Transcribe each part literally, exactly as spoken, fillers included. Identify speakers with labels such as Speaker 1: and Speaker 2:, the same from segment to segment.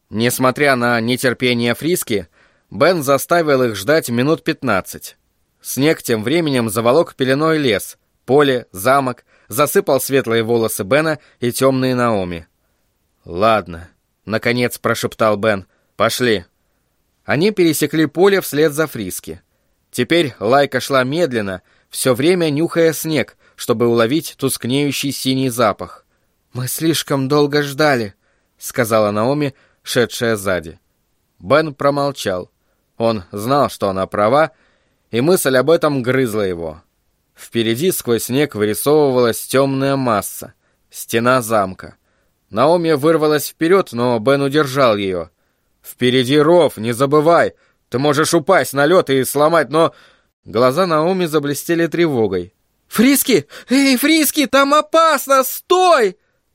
Speaker 1: Несмотря на нетерпение Фриски, Бен заставил их ждать минут пятнадцать. Снег тем временем заволок пеленой лес, поле, замок, засыпал светлые волосы Бена и темные Наоми. «Ладно», — наконец прошептал Бен, — «пошли». Они пересекли поле вслед за Фриски. Теперь Лайка шла медленно, все время нюхая снег, чтобы уловить тускнеющий синий запах. «Мы слишком долго ждали», — сказала Наоми, шедшая сзади. Бен промолчал. Он знал, что она права, и мысль об этом грызла его. Впереди сквозь снег вырисовывалась темная масса, стена замка. Наоми вырвалась вперед, но Бен удержал ее. «Впереди ров, не забывай! Ты можешь упасть на лед и сломать, но...» Глаза Наоми заблестели тревогой. «Фриски! Эй, Фриски, там опасно! Стой!»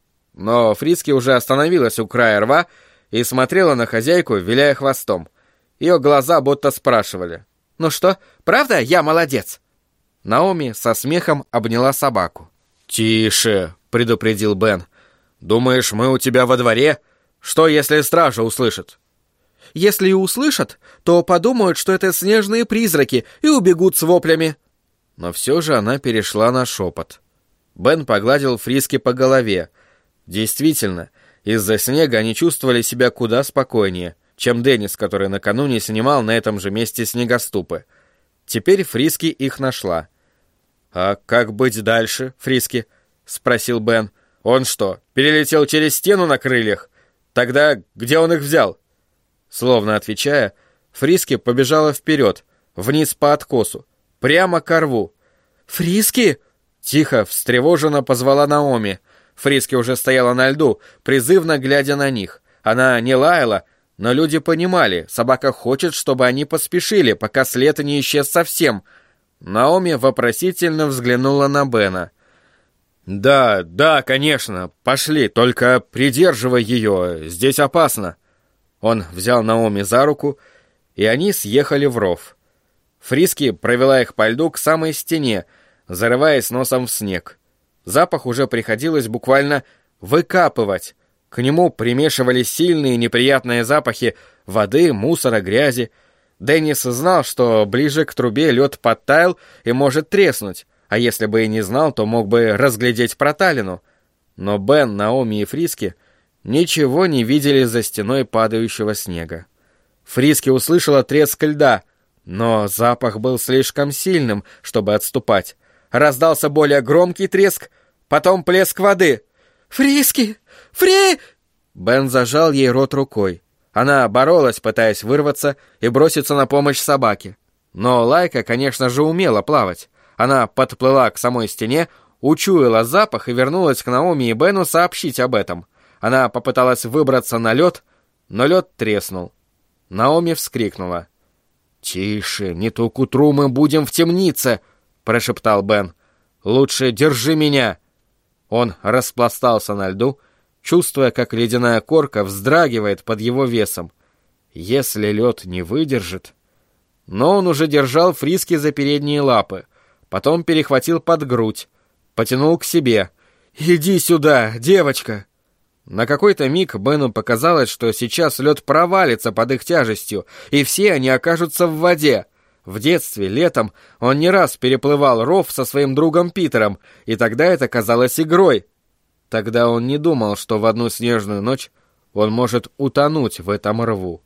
Speaker 1: Но Фриски уже остановилась у края рва и смотрела на хозяйку, виляя хвостом. Ее глаза будто спрашивали: «Ну что, правда я молодец?» Наоми со смехом обняла собаку. «Тише!» — предупредил Бен. «Думаешь, мы у тебя во дворе? Что, если стража услышит?» «Если и услышат, то подумают, что это снежные призраки, и убегут с воплями». Но все же она перешла на шепот. Бен погладил Фриски по голове. Действительно, из-за снега они чувствовали себя куда спокойнее, чем Деннис, который накануне снимал на этом же месте снегоступы. Теперь Фриски их нашла. «А как быть дальше, Фриски?» — спросил Бен. «Он что, перелетел через стену на крыльях? Тогда где он их взял?» Словно отвечая, Фриски побежала вперед, вниз по откосу, прямо к рву. «Фриски!» — тихо, встревоженно позвала Наоми. Фриски уже стояла на льду, призывно глядя на них. Она не лаяла, но люди понимали, собака хочет, чтобы они поспешили, пока след не исчез совсем. Наоми вопросительно взглянула на Бена. «Да, да, конечно, пошли, только придерживай ее, здесь опасно». Он взял Наоми за руку, и они съехали в ров. Фриски провела их по льду к самой стене, зарываясь носом в снег. Запах уже приходилось буквально выкапывать. К нему примешивались сильные неприятные запахи воды, мусора, грязи. Деннис знал, что ближе к трубе лед подтаял и может треснуть, а если бы и не знал, то мог бы разглядеть проталину. Но Бен, Наоми и Фриски ничего не видели за стеной падающего снега. Фриски услышала треск льда, но запах был слишком сильным, чтобы отступать. Раздался более громкий треск, потом плеск воды. «Фриски! Фри!» Бен зажал ей рот рукой. Она боролась, пытаясь вырваться и броситься на помощь собаке. Но Лайка, конечно же, умела плавать. Она подплыла к самой стене, учуяла запах и вернулась к Наоми и Бену сообщить об этом. Она попыталась выбраться на лед, но лед треснул. Наоми вскрикнула. «Тише, не то к утру мы будем в темнице!» — прошептал Бен. «Лучше держи меня!» Он распластался на льду, чувствуя, как ледяная корка вздрагивает под его весом. Если лед не выдержит... Но он уже держал Фриски за передние лапы, потом перехватил под грудь, потянул к себе. «Иди сюда, девочка!» На какой-то миг Бену показалось, что сейчас лед провалится под их тяжестью, и все они окажутся в воде. В детстве, летом, он не раз переплывал ров со своим другом Питером, и тогда это казалось игрой. Тогда он не думал, что в одну снежную ночь он может утонуть в этом рву.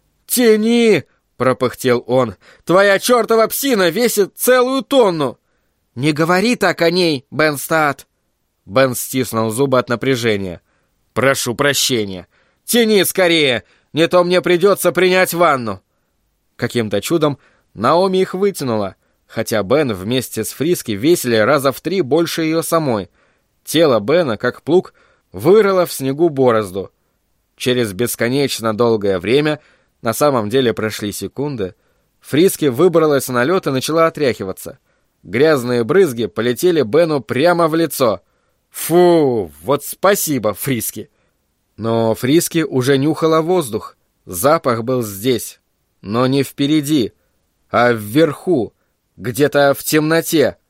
Speaker 1: «Тяни!» — пропыхтел он. «Твоя чертова псина весит целую тонну!» «Не говори так о ней, Бен Стат!» Бен стиснул зубы от напряжения. «Прошу прощения. Тяни скорее, не то мне придется принять ванну». Каким-то чудом Наоми их вытянула, хотя Бен вместе с Фриски весили раза в три больше ее самой. Тело Бена, как плуг, вырыло в снегу борозду. Через бесконечно долгое время, на самом деле прошли секунды, Фриски выбралась на лед и начала отряхиваться. Грязные брызги полетели Бену прямо в лицо. «Фу, вот спасибо, Фриски!» Но Фриски уже нюхала воздух. Запах был здесь, но не впереди, а вверху, где-то в темноте.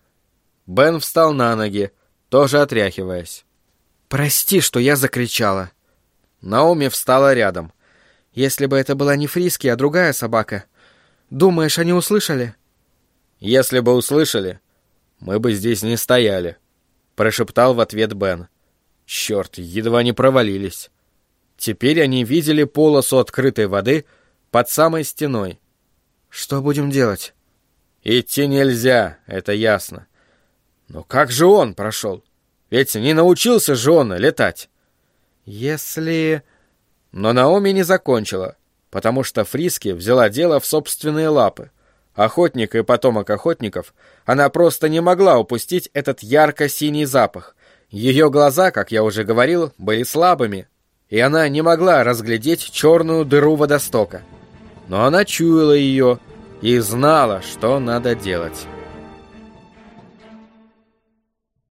Speaker 1: Бен встал на ноги, тоже отряхиваясь. «Прости, что я закричала». Наоми встала рядом.
Speaker 2: Если бы это была не Фриски, а другая собака. Думаешь, они услышали?»
Speaker 1: «Если бы услышали, мы бы здесь не стояли», — прошептал в ответ Бен. «Черт, едва не провалились». Теперь они видели полосу открытой воды под самой стеной.
Speaker 2: «Что будем делать?»
Speaker 1: «Идти нельзя, это ясно. Но как же он прошел? Ведь не научился же он летать».
Speaker 2: «Если...»
Speaker 1: Но Наоми не закончила, потому что Фриски взяла дело в собственные лапы. Охотник и потомок охотников, она просто не могла упустить этот ярко-синий запах. Ее глаза, как я уже говорил, были слабыми, и она не могла разглядеть черную дыру водостока. Но она чуяла ее и знала, что надо делать.